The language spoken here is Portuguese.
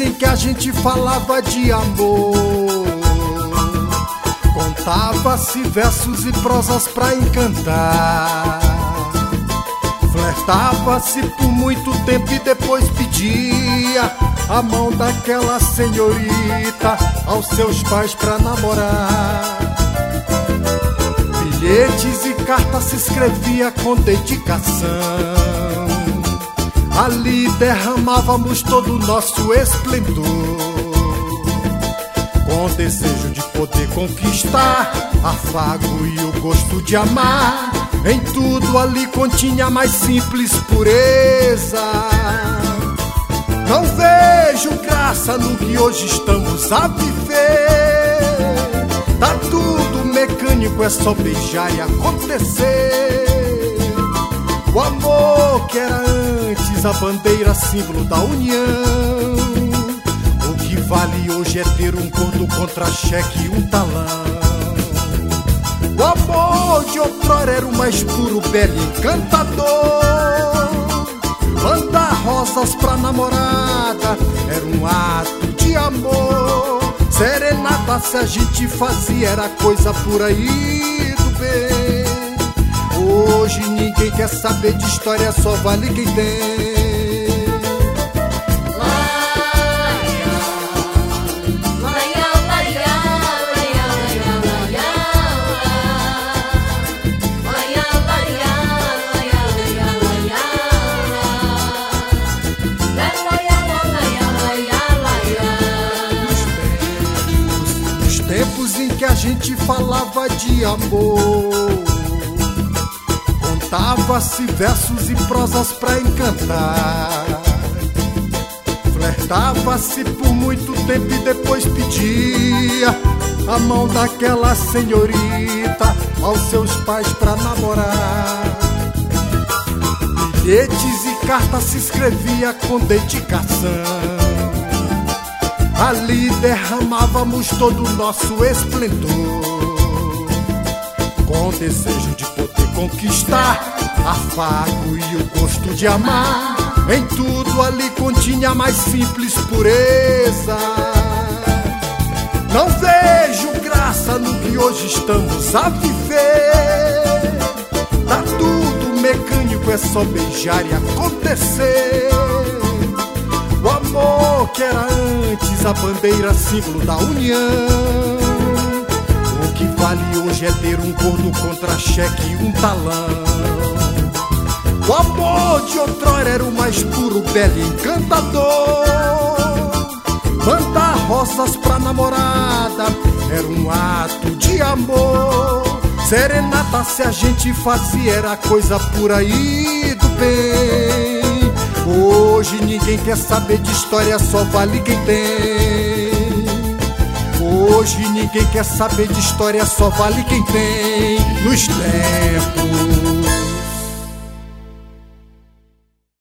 em que a gente falava de amor, contava-se versos e prosas pra encantar, flertava-se por muito tempo e depois pedia a mão daquela senhorita aos seus pais pra namorar. Bilhetes e cartas se escrevia com dedicação, ali derramávamos todo o nosso esplendor, com desejo de poder conquistar, afago e o gosto de amar. Em tudo ali continha a mais simples pureza. Não vejo graça no que hoje estamos a viver. Tá tudo mecânico, é só beijar e acontecer. O amor que era antes a bandeira símbolo da união, o que vale hoje é ter um corno contra cheque e um talão. O amor de outrora era o mais puro, belo e encantador. Mandar rosas pra namorada era um ato de amor. Serenata se a gente fazia era coisa por aí do bem. Hoje ninguém quer saber de história, só vale quem tem. Nos tempos em que a gente falava de amor, contava-se versos e prosas pra encantar, flertava-se por muito tempo e depois pedia a mão daquela senhorita aos seus pais pra namorar. Bilhetes e cartas se escrevia com dedicação, ali derramávamos todo o nosso esplendor, com desejo de poder conquistar, afago e o gosto de amar. Em tudo ali continha a mais simples pureza. Não vejo graça no que hoje estamos a viver. Tá tudo mecânico, é só beijar e acontecer. O amor que era antes a bandeira símbolo da união, o que vale hoje é ter um corno contra cheque e um talão. O amor de outrora era o mais puro, belo e encantador. Mandar rosas pra namorada era um ato de amor. Serenata se a gente fazia era coisa por aí do bem. Hoje ninguém quer saber de história, só vale quem tem. Hoje ninguém quer saber de história, só vale quem tem. Nos tempos